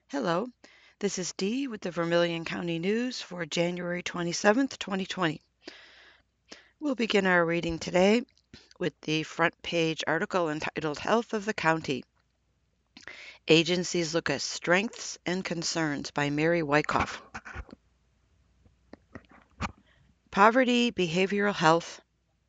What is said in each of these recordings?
Hello, this is Dee with the Vermilion County News for January 27th, 2020. We'll begin our reading today with the front page article entitled Health of the County. Agencies Look at Strengths and Concerns by Mary Wyckoff. Poverty, behavioral health,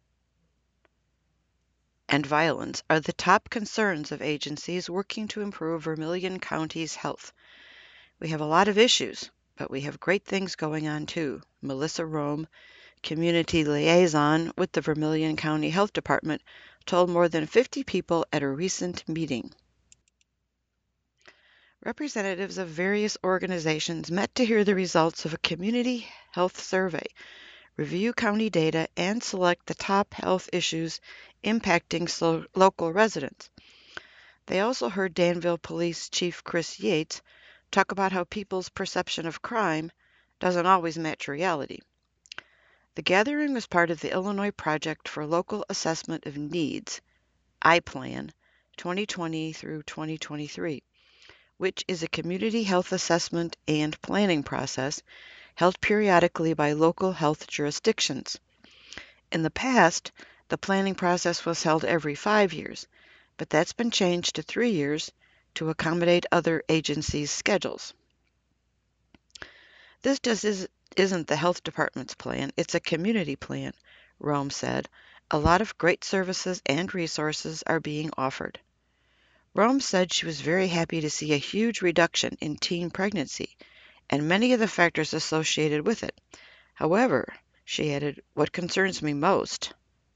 and violence are the top concerns of agencies working to improve Vermilion County's health. We have a lot of issues, but we have great things going on too. Melissa Rome, Community Liaison with the Vermilion County Health Department, told more than 50 people at a recent meeting. Representatives of various organizations met to hear the results of a community health survey, review county data, and select the top health issues impacting local residents. They also heard Danville Police Chief Chris Yates talk about how people's perception of crime doesn't always match reality. The gathering was part of the Illinois Project for Local Assessment of Needs, I-PLAN, 2020 through 2023, which is a community health assessment and planning process held periodically by local health jurisdictions. In the past, the planning process was held every 5 years, but that's been changed to 3 years to accommodate other agencies' schedules. Isn't the health department's plan, it's a community plan, Rome said. A lot of great services and resources are being offered. Rome said she was very happy to see a huge reduction in teen pregnancy and many of the factors associated with it. However, she added, what concerns me most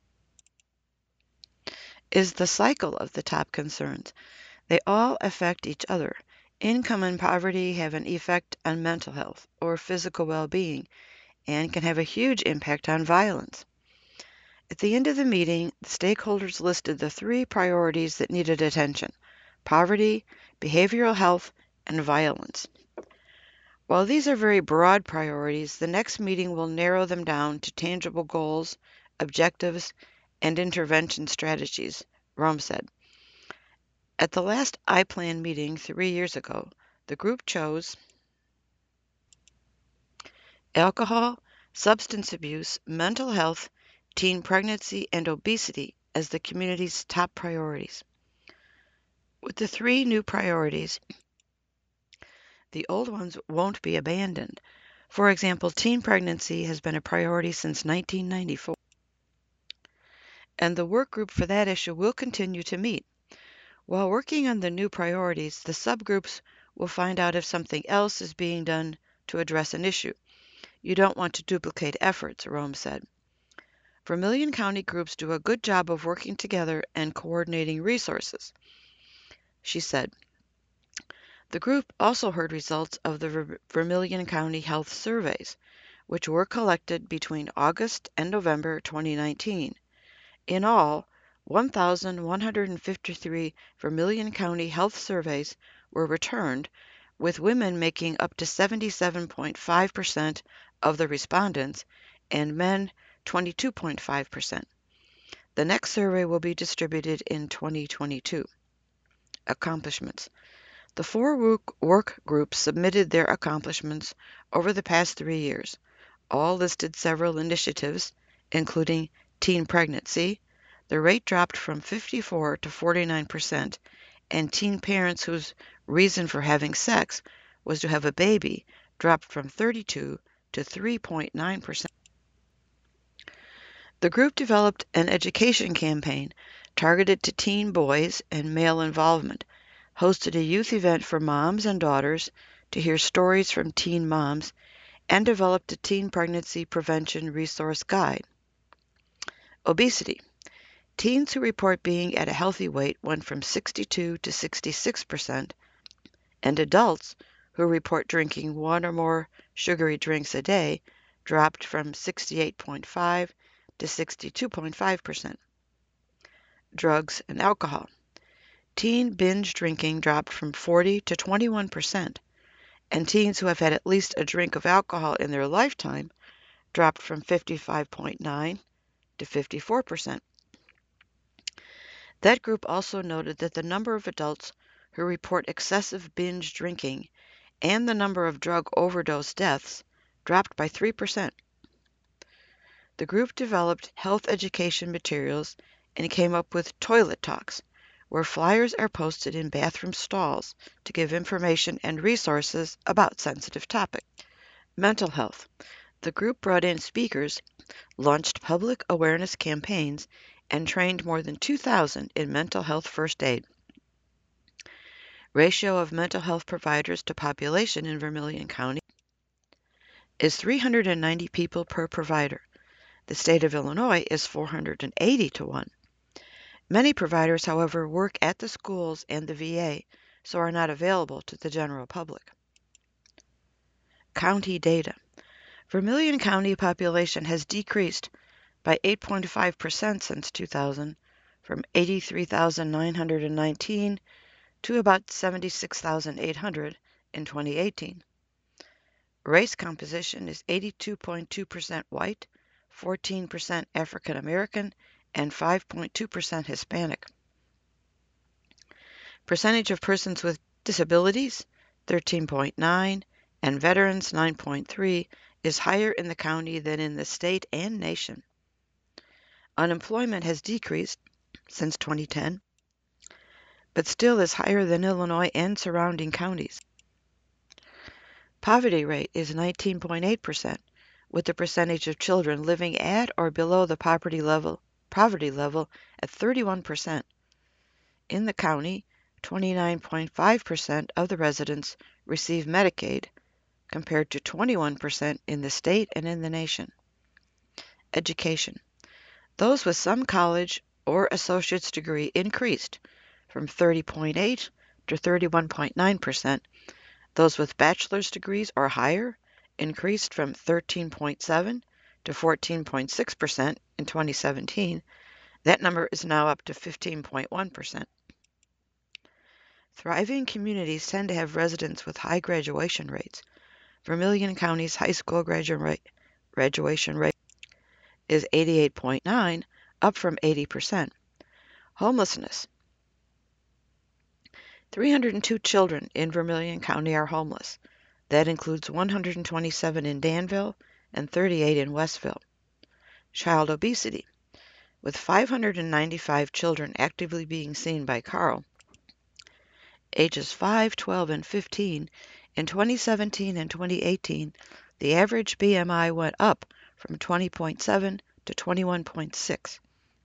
is the cycle of the top concerns. They all affect each other. Income and poverty have an effect on mental health or physical well-being and can have a huge impact on violence. At the end of the meeting, the stakeholders listed the 3 priorities that needed attention: poverty, behavioral health, and violence. While these are very broad priorities, the next meeting will narrow them down to tangible goals, objectives, and intervention strategies, Rome said. At the last I-PLAN meeting 3 years ago, the group chose alcohol, substance abuse, mental health, teen pregnancy, and obesity as the community's top priorities. With the 3 new priorities, the old ones won't be abandoned. For example, teen pregnancy has been a priority since 1994, and the work group for that issue will continue to meet. While working on the new priorities, the subgroups will find out if something else is being done to address an issue. You don't want to duplicate efforts, Rome said. Vermilion County groups do a good job of working together and coordinating resources, she said. The group also heard results of the Vermilion County Health Surveys, which were collected between August and November 2019. In all, 1,153 Vermilion County Health Surveys were returned, with women making up to 77.5% of the respondents and men 22.5%. The next survey will be distributed in 2022. Accomplishments. The 4 work groups submitted their accomplishments over the past 3 years. All listed several initiatives, including teen pregnancy. The rate dropped from 54 to 49%, and teen parents whose reason for having sex was to have a baby dropped from 32 to 3.9%. The group developed an education campaign targeted to teen boys and male involvement, hosted a youth event for moms and daughters to hear stories from teen moms, and developed a teen pregnancy prevention resource guide. Obesity. Teens who report being at a healthy weight went from 62 to 66%, and adults who report drinking 1 or more sugary drinks a day dropped from 68.5 to 62.5%. Drugs and alcohol. Teen binge drinking dropped from 40 to 21%, and teens who have had at least a drink of alcohol in their lifetime dropped from 55.9 to 54%. That group also noted that the number of adults who report excessive binge drinking and the number of drug overdose deaths dropped by 3%. The group developed health education materials and came up with Toilet Talks, where flyers are posted in bathroom stalls to give information and resources about sensitive topics. Mental health. The group brought in speakers, launched public awareness campaigns, and trained more than 2,000 in mental health first aid. Ratio of mental health providers to population in Vermilion County is 390 people per provider. The state of Illinois is 480 to 1. Many providers, however, work at the schools and the VA, so are not available to the general public. County data. Vermilion County population has decreased by 8.5% since 2000, from 83,919 to about 76,800 in 2018. Race composition is 82.2% white, 14% African American, and 5.2% Hispanic. Percentage of persons with disabilities, 13.9, and veterans, 9.3, is higher in the county than in the state and nation. Unemployment has decreased since 2010, but still is higher than Illinois and surrounding counties. Poverty rate is 19.8%, with the percentage of children living at or below the poverty level at 31%. In the county, 29.5% of the residents receive Medicaid, compared to 21% in the state and in the nation. Education. Those with some college or associate's degree increased from 30.8 to 31.9%. Those with bachelor's degrees or higher increased from 13.7 to 14.6% in 2017. That number is now up to 15.1%. Thriving communities tend to have residents with high graduation rates. Vermilion County's high school graduation rate is 88.9, up from 80%. Homelessness. 302 children in Vermilion County are homeless. That includes 127 in Danville and 38 in Westville. Child obesity. With 595 children actively being seen by Carl, ages 5, 12, and 15, in 2017 and 2018, the average BMI went up from 20.7 to 21.6.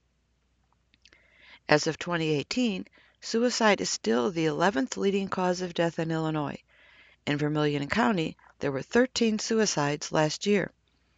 As of 2018, suicide is still the 11th leading cause of death in Illinois. In Vermilion County, there were 13 suicides last year.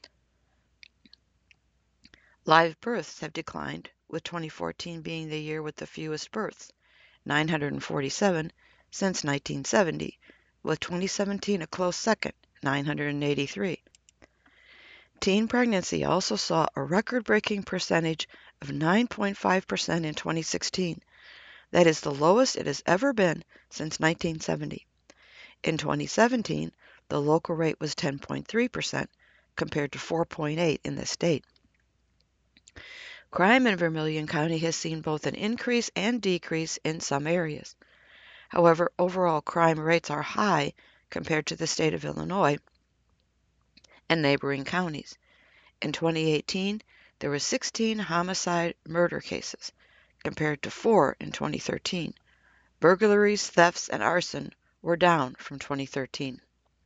Live births have declined, with 2014 being the year with the fewest births, 947, since 1970, with 2017 a close second, 983. Teen pregnancy also saw a record-breaking percentage of 9.5% in 2016. That is the lowest it has ever been since 1970. In 2017, the local rate was 10.3%, compared to 4.8% in the state. Crime in Vermilion County has seen both an increase and decrease in some areas. However, overall crime rates are high compared to the state of Illinois and neighboring counties. In 2018, there were 16 homicide murder cases, compared to 4 in 2013. Burglaries, thefts, and arson were down from 2013.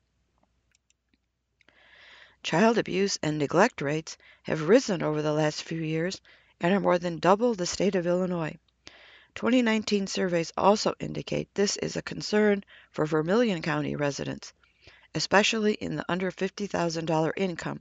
Child abuse and neglect rates have risen over the last few years and are more than double the state of Illinois. 2019 surveys also indicate this is a concern for Vermilion County residents, especially in the under $50,000 income.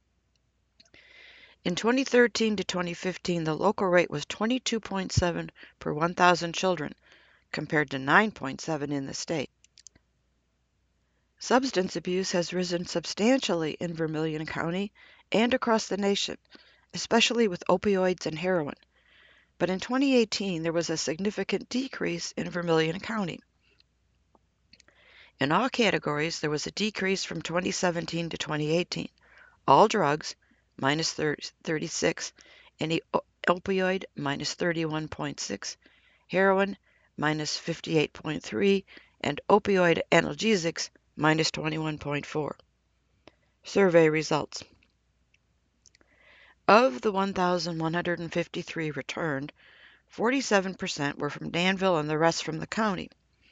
In 2013 to 2015, the local rate was 22.7 per 1,000 children, compared to 9.7 in the state. Substance abuse has risen substantially in Vermilion County and across the nation, especially with opioids and heroin. But in 2018, there was a significant decrease in Vermilion County. In all categories, there was a decrease from 2017 to 2018. All drugs, minus 36, any opioid, minus 31.6, heroin, minus 58.3, and opioid analgesics, minus 21.4. Survey results. Of the 1,153 returned, 47% were from Danville and the rest from the county.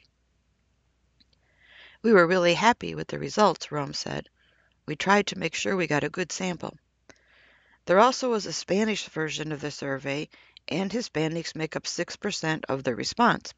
We were really happy with the results, Rome said. We tried to make sure we got a good sample. There also was a Spanish version of the survey, and Hispanics make up 6% of the response.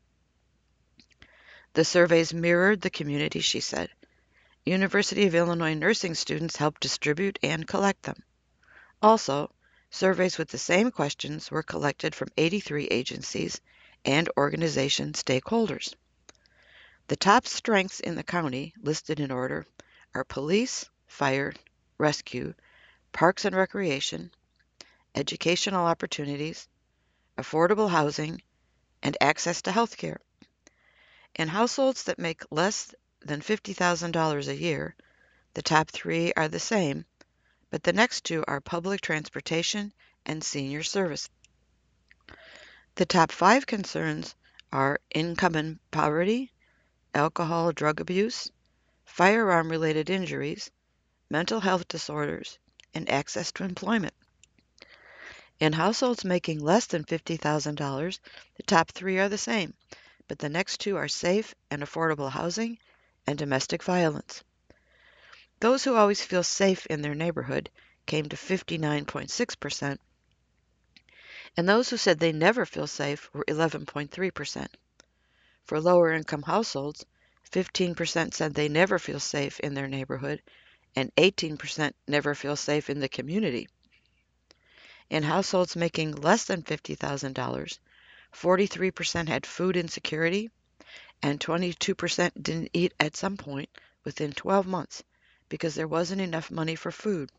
The surveys mirrored the community, she said. University of Illinois nursing students helped distribute and collect them. Also, surveys with the same questions were collected from 83 agencies and organization stakeholders. The top strengths in the county, listed in order, are police, fire, rescue, parks and recreation, educational opportunities, affordable housing, and access to health care. In households that make less than $50,000 a year, the top three are the same, but the next two are public transportation and senior services. The top five concerns are income and poverty, alcohol, drug abuse, firearm-related injuries, mental health disorders, and access to employment. In households making less than $50,000, the top three are the same, but the next two are safe and affordable housing and domestic violence. Those who always feel safe in their neighborhood came to 59.6%, and those who said they never feel safe were 11.3%. For lower income households, 15% said they never feel safe in their neighborhood, and 18% never feel safe in the community. In households making less than $50,000, 43% had food insecurity, and 22% didn't eat at some point within 12 months because there wasn't enough money for food.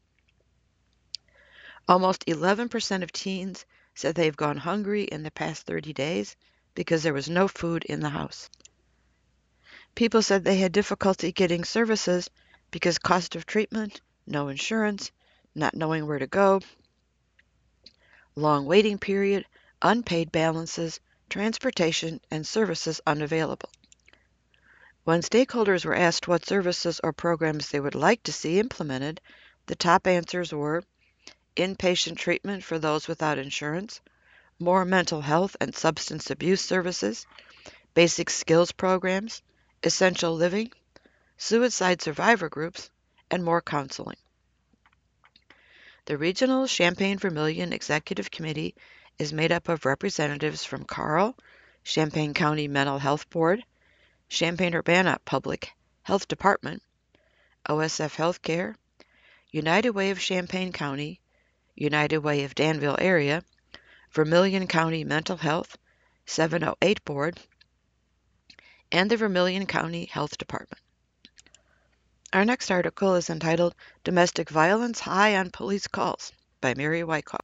Almost 11% of teens said they've gone hungry in the past 30 days because there was no food in the house. People said they had difficulty getting services because cost of treatment, no insurance, not knowing where to go, long waiting period, unpaid balances, transportation, and services unavailable. When stakeholders were asked what services or programs they would like to see implemented, the top answers were inpatient treatment for those without insurance, more mental health and substance abuse services, basic skills programs, essential living, suicide survivor groups, and more counseling. The Regional Champaign-Vermilion Executive Committee is made up of representatives from Carle, Champaign County Mental Health Board, Champaign-Urbana Public Health Department, OSF Healthcare, United Way of Champaign County, United Way of Danville Area, Vermilion County Mental Health, 708 Board, and the Vermilion County Health Department. Our next article is entitled Domestic Violence High on Police Calls by Mary Wyckoff.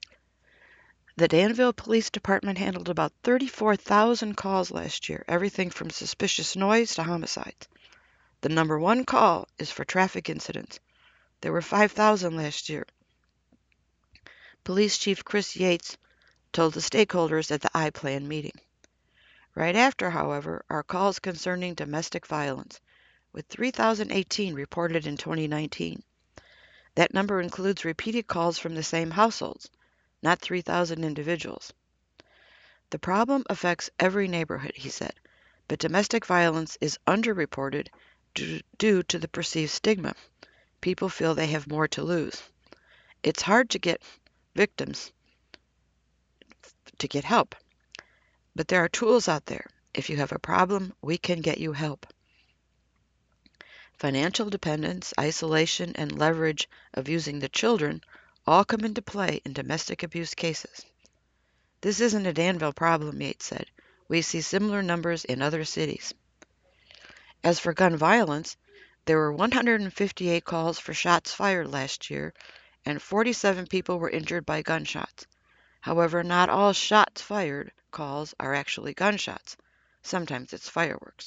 The Danville Police Department handled about 34,000 calls last year, everything from suspicious noise to homicides. The number one call is for traffic incidents. There were 5,000 last year. Police Chief Chris Yates told the stakeholders at the I-Plan meeting. Right after, however, are calls concerning domestic violence, with 3,018 reported in 2019. That number includes repeated calls from the same households, not 3,000 individuals. The problem affects every neighborhood, he said, but domestic violence is underreported due to the perceived stigma. People feel they have more to lose. It's hard to get victims to get help, but there are tools out there. If you have a problem, we can get you help. Financial dependence, isolation, and leverage of using the children all come into play in domestic abuse cases. This isn't a Danville problem, Yates said. We see similar numbers in other cities. As for gun violence, there were 158 calls for shots fired last year, and 47 people were injured by gunshots. However, not all shots fired calls are actually gunshots. Sometimes it's fireworks.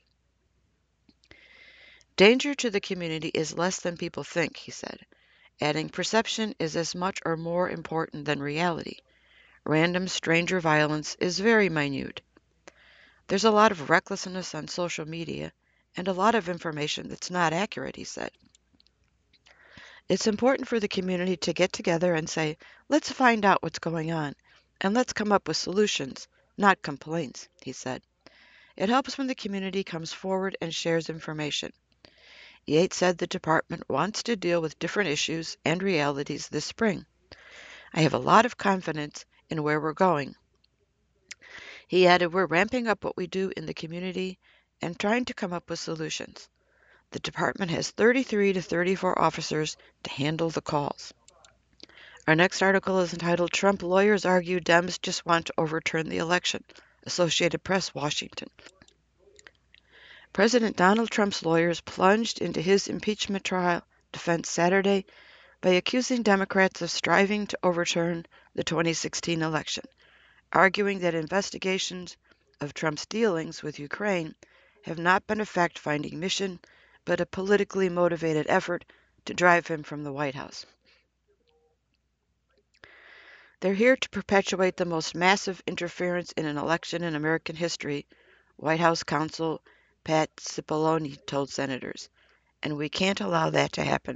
Danger to the community is less than people think, he said, adding perception is as much or more important than reality. Random stranger violence is very minute. There's a lot of recklessness on social media, and a lot of information that's not accurate, he said. It's important for the community to get together and say, let's find out what's going on, and let's come up with solutions, not complaints, he said. It helps when the community comes forward and shares information. Yates said the department wants to deal with different issues and realities this spring. I have a lot of confidence in where we're going. He added, we're ramping up what we do in the community and trying to come up with solutions. The department has 33 to 34 officers to handle the calls. Our next article is entitled Trump Lawyers Argue Dems Just Want to Overturn the Election. Associated Press, Washington. President Donald Trump's lawyers plunged into his impeachment trial defense Saturday by accusing Democrats of striving to overturn the 2016 election, arguing that investigations of Trump's dealings with Ukraine have not been a fact-finding mission, but a politically motivated effort to drive him from the White House. They're here to perpetuate the most massive interference in an election in American history, White House counsel Pat Cipollone told senators, and we can't allow that to happen.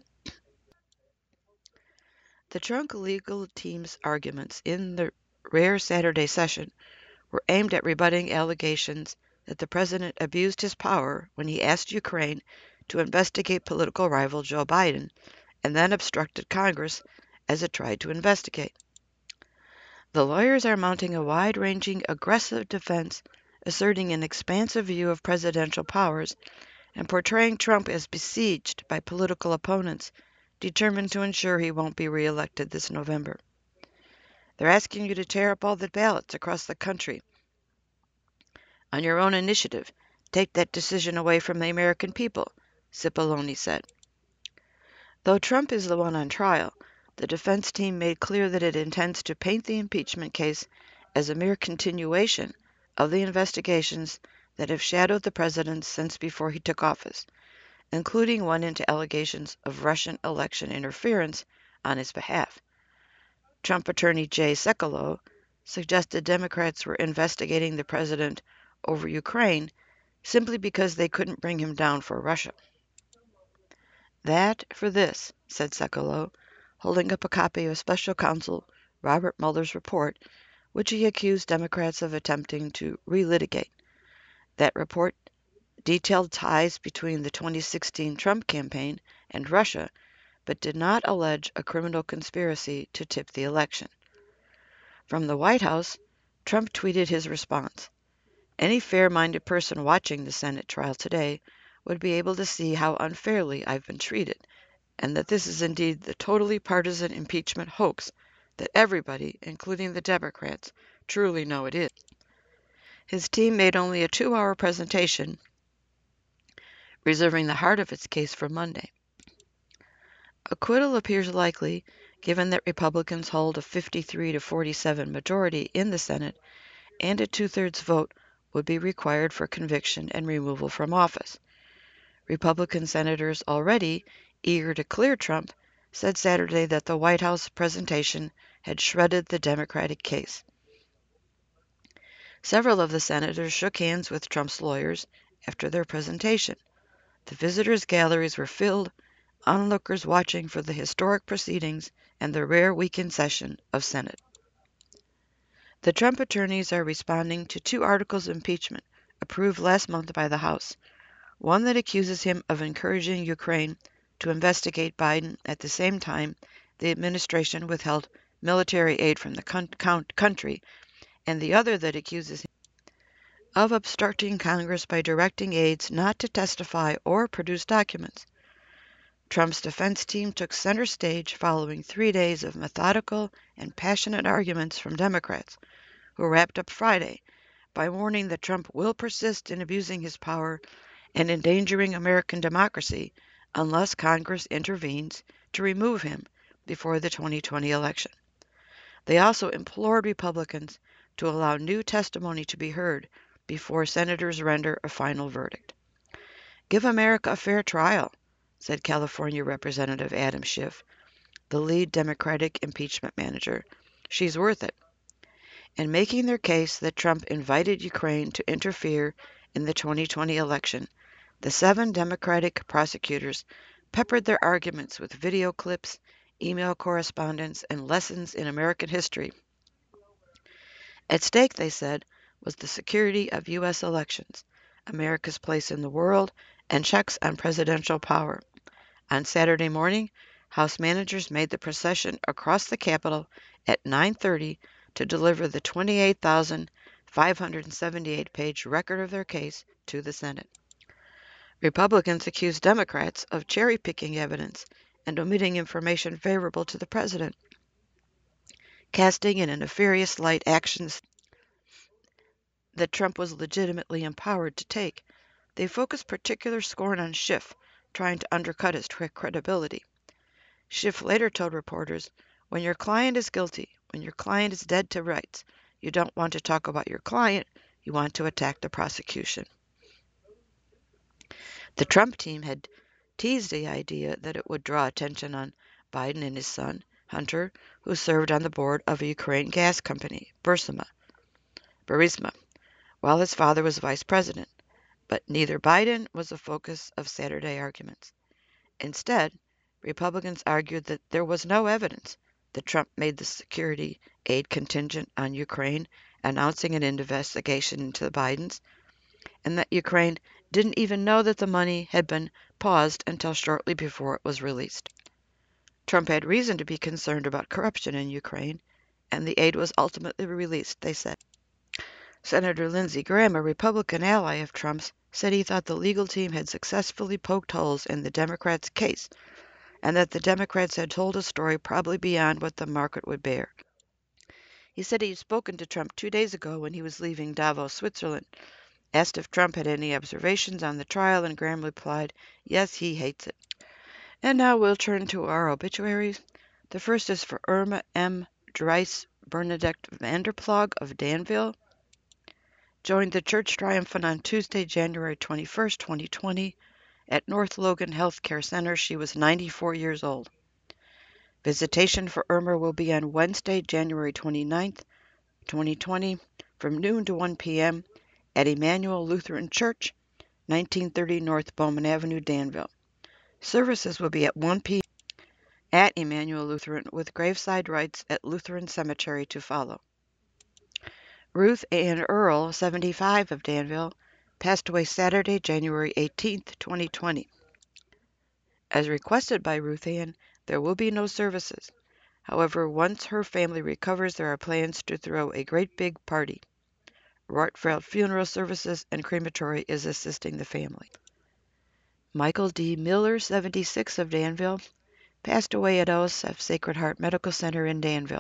The Trump legal team's arguments in the rare Saturday session were aimed at rebutting allegations that the president abused his power when he asked Ukraine to investigate political rival Joe Biden and then obstructed Congress as it tried to investigate. The lawyers are mounting a wide-ranging, aggressive defense, asserting an expansive view of presidential powers and portraying Trump as besieged by political opponents determined to ensure he won't be reelected this November. They're asking you to tear up all the ballots across the country on your own initiative. Take that decision away from the American people, Cipollone said. Though Trump is the one on trial, the defense team made clear that it intends to paint the impeachment case as a mere continuation of the investigations that have shadowed the president since before he took office, including one into allegations of Russian election interference on his behalf. Trump attorney Jay Sekulow suggested Democrats were investigating the president over Ukraine simply because they couldn't bring him down for Russia. That for this, said Sekulow, holding up a copy of Special Counsel Robert Mueller's report, which he accused Democrats of attempting to relitigate. That report detailed ties between the 2016 Trump campaign and Russia, but did not allege a criminal conspiracy to tip the election. From the White House, Trump tweeted his response. Any fair-minded person watching the Senate trial today would be able to see how unfairly I've been treated, and that this is indeed the totally partisan impeachment hoax that everybody, including the Democrats, truly know it is. His team made only a 2-hour presentation, reserving the heart of its case for Monday. Acquittal appears likely, given that Republicans hold a 53 to 47 majority in the Senate, and a two-thirds vote would be required for conviction and removal from office. Republican senators already eager to clear Trump said Saturday that the White House presentation had shredded the Democratic case. Several of the senators shook hands with Trump's lawyers after their presentation. The visitors' galleries were filled, onlookers watching for the historic proceedings and the rare weekend session of Senate. The Trump attorneys are responding to 2 articles of impeachment approved last month by the House, one that accuses him of encouraging Ukraine to investigate Biden at the same time the administration withheld military aid from the country, and the other that accuses him of obstructing Congress by directing aides not to testify or produce documents. Trump's defense team took center stage following 3 days of methodical and passionate arguments from Democrats, who wrapped up Friday by warning that Trump will persist in abusing his power and endangering American democracy unless Congress intervenes to remove him before the 2020 election. They also implored Republicans to allow new testimony to be heard before senators render a final verdict. Give America a fair trial, said California Representative Adam Schiff, the lead Democratic impeachment manager. She's worth it. And making their case that Trump invited Ukraine to interfere in the 2020 election, The 7 Democratic prosecutors peppered their arguments with video clips, email correspondence, and lessons in American history. At stake, they said, was the security of U.S. elections, America's place in the world, and checks on presidential power. On Saturday morning, House managers made the procession across the Capitol at 9:30 to deliver the 28,578-page record of their case to the Senate. Republicans accused Democrats of cherry-picking evidence and omitting information favorable to the president, casting in a nefarious light actions that Trump was legitimately empowered to take. They focused particular scorn on Schiff, trying to undercut his credibility. Schiff later told reporters, "When your client is guilty, when your client is dead to rights, you don't want to talk about your client, you want to attack the prosecution." The Trump team had teased the idea that it would draw attention on Biden and his son, Hunter, who served on the board of a Ukraine gas company, Burisma, while his father was vice president. But neither Biden was the focus of Saturday arguments. Instead, Republicans argued that there was no evidence that Trump made the security aid contingent on Ukraine, announcing an investigation into the Bidens, and that Ukraine didn't even know that the money had been paused until shortly before it was released. Trump had reason to be concerned about corruption in Ukraine, and the aid was ultimately released, they said. Senator Lindsey Graham, a Republican ally of Trump's, said he thought the legal team had successfully poked holes in the Democrats' case and that the Democrats had told a story probably beyond what the market would bear. He said he had spoken to Trump 2 days ago when he was leaving Davos, Switzerland. Asked if Trump had any observations on the trial, and Graham replied, "Yes, he hates it." And now we'll turn to our obituaries. The first is for Irma M. Dries Bernadette Vanderploeg of Danville. Joined the church triumphant on Tuesday, January 21st, 2020, at North Logan Health Care Center. She was 94 years old. Visitation for Irma will be on Wednesday, January 29th, 2020, from noon to 1 p.m. at Emmanuel Lutheran Church, 1930 North Bowman Avenue, Danville. Services will be at 1 p.m. at Emmanuel Lutheran, with graveside rites at Lutheran Cemetery to follow. Ruth Ann Earl, 75, of Danville, passed away Saturday, January 18, 2020. As requested by Ruth Ann, there will be no services. However, once her family recovers, there are plans to throw a great big party. Rortfeld Funeral Services and Crematory is assisting the family. Michael D. Miller, 76, of Danville, passed away at OSF Sacred Heart Medical Center in Danville.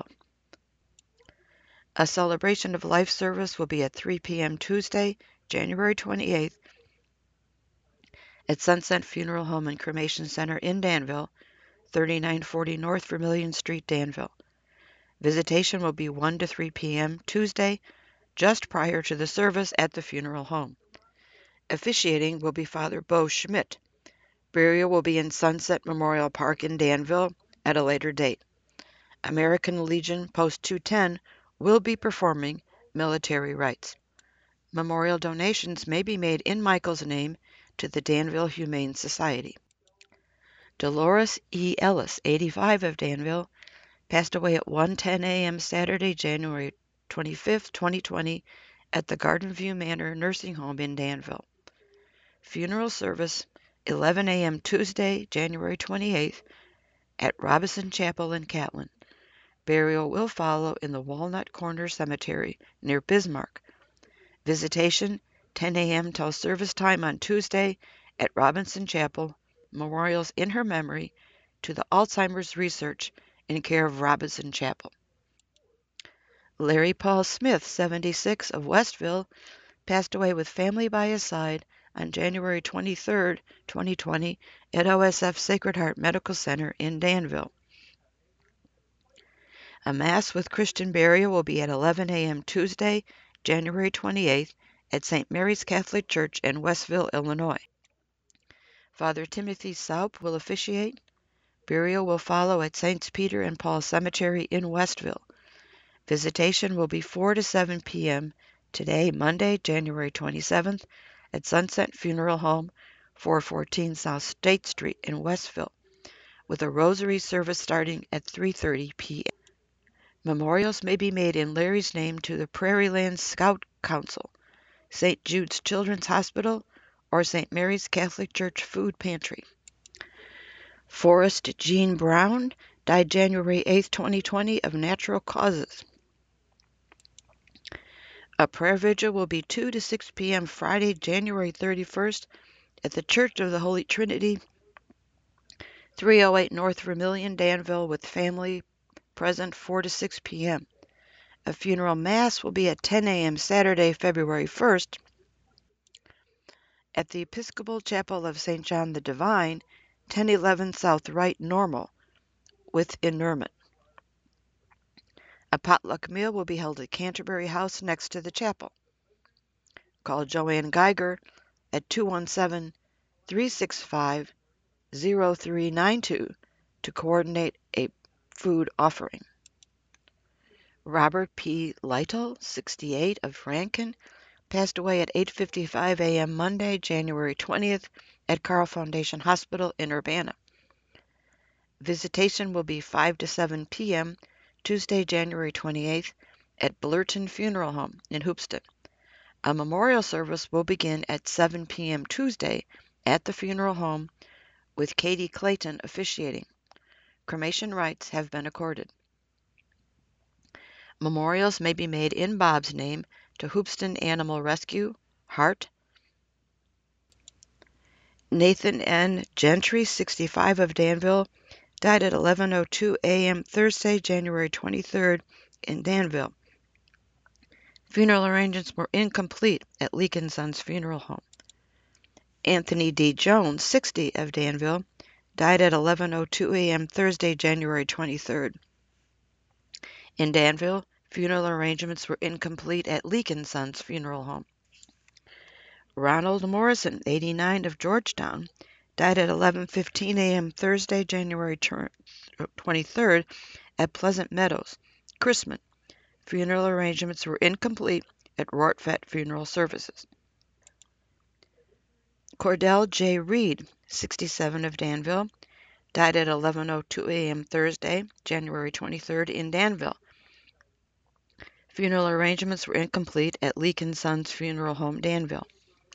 A celebration of life service will be at 3 p.m. Tuesday, January 28th, at Sunset Funeral Home and Cremation Center in Danville, 3940 North Vermilion Street, Danville. Visitation will be 1 to 3 p.m. Tuesday, just prior to the service at the funeral home. Officiating will be Father Bo Schmidt. Burial will be in Sunset Memorial Park in Danville at a later date. American Legion Post 210 will be performing military rites. Memorial donations may be made in Michael's name to the Danville Humane Society. Dolores E. Ellis, 85, of Danville, passed away at 1:10 a.m. Saturday, January 25, 2020, at the Garden View Manor Nursing Home in Danville. Funeral service 11 a.m. Tuesday, January 28th, at Robinson Chapel in Catlin. Burial will follow in the Walnut Corner Cemetery near Bismarck. Visitation 10 a.m. till service time on Tuesday at Robinson Chapel. Memorials in her memory to the Alzheimer's research in care of Robinson Chapel. Larry Paul Smith, 76, of Westville, passed away with family by his side on January 23, 2020, at OSF Sacred Heart Medical Center in Danville. A Mass with Christian burial will be at 11 a.m. Tuesday, January 28th, at St. Mary's Catholic Church in Westville, Illinois. Father Timothy Saup will officiate. Burial will follow at Saints Peter and Paul Cemetery in Westville. Visitation will be 4 to 7 p.m. today, Monday, January 27th, at Sunset Funeral Home, 414 South State Street in Westville, with a rosary service starting at 3:30 p.m. Memorials may be made in Larry's name to the Prairieland Scout Council, St. Jude's Children's Hospital, or St. Mary's Catholic Church Food Pantry. Forrest Jean Brown died January 8, 2020, of natural causes. A prayer vigil will be 2 to 6 p.m. Friday, January 31st at the Church of the Holy Trinity, 308 North Vermilion, Danville, with family present 4 to 6 p.m. A funeral mass will be at 10 a.m. Saturday, February 1st at the Episcopal Chapel of St. John the Divine, 1011 South Wright Normal, with interment. A potluck meal will be held at Canterbury House next to the chapel. Call Joanne Geiger at 217-365-0392 to coordinate a food offering. Robert P. Lytle, 68, of Rankin, passed away at 8:55 a.m. Monday, January 20th, at Carle Foundation Hospital in Urbana. Visitation will be 5 to 7 p.m. Tuesday, January 28th, at Blurton Funeral Home in Hoopeston. A memorial service will begin at 7 p.m. Tuesday at the funeral home, with Katie Clayton officiating. Cremation rights have been accorded. Memorials may be made in Bob's name to Hoopeston Animal Rescue, Hart. Nathan N. Gentry, 65, of Danville, died at 11:02 a.m. Thursday, January 23rd, in Danville. Funeral arrangements were incomplete at Leake & Sons Funeral Home. Anthony D. Jones, 60, of Danville, died at 11:02 a.m. Thursday, January 23rd. In Danville, funeral arrangements were incomplete at Leake & Sons Funeral Home. Ronald Morrison, 89, of Georgetown, died at 11:15 a.m. Thursday, January 23rd, at Pleasant Meadows, Chrisman. Funeral arrangements were incomplete at Rortvet Funeral Services. Cordell J. Reed, 67, of Danville, died at 11:02 a.m. Thursday, January 23rd, in Danville. Funeral arrangements were incomplete at Leake & Sons Funeral Home, Danville.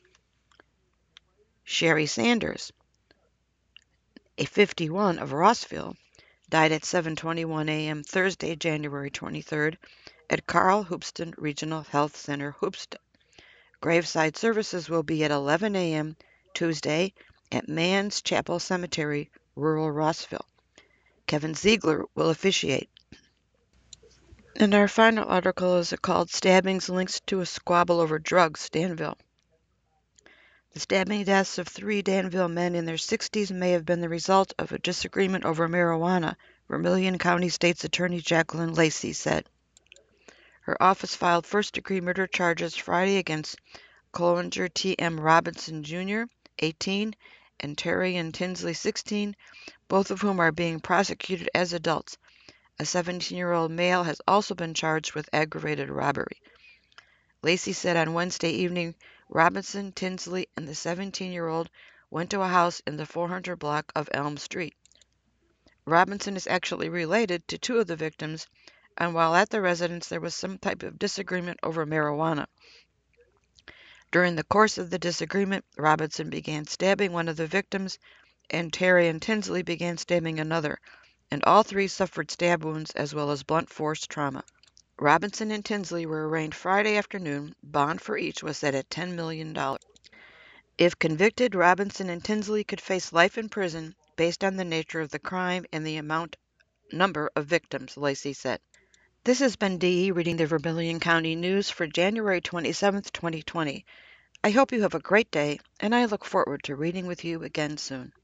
Sherry Sanders, a 51, of Rossville, died at 7:21 a.m. Thursday, January 23rd, at Carl Hoopeston Regional Health Center, Hoopeston. Graveside services will be at 11 a.m. Tuesday at Mann's Chapel Cemetery, rural Rossville. Kevin Ziegler will officiate. And our final article is called Stabbings Links to a Squabble Over Drugs, Danville. The stabbing deaths of 3 Danville men in their 60s may have been the result of a disagreement over marijuana, Vermilion County State's Attorney Jacqueline Lacey said. Her office filed first-degree murder charges Friday against Cloninger T.M. Robinson, Jr., 18, and Terrian Tinsley, 16, both of whom are being prosecuted as adults. A 17-year-old male has also been charged with aggravated robbery. Lacey said on Wednesday evening Robinson, Tinsley, and the 17-year-old went to a house in the 400 block of Elm Street. Robinson is actually related to 2 of the victims, and while at the residence there was some type of disagreement over marijuana. During the course of the disagreement, Robinson began stabbing one of the victims, and Terry and Tinsley began stabbing another, and all 3 suffered stab wounds as well as blunt force trauma. Robinson and Tinsley were arraigned Friday afternoon. Bond for each was set at $10 million. If convicted, Robinson and Tinsley could face life in prison based on the nature of the crime and the number of victims, Lacey said. This has been Dee reading the Vermilion County News for January 27th, 2020. I hope you have a great day, and I look forward to reading with you again soon.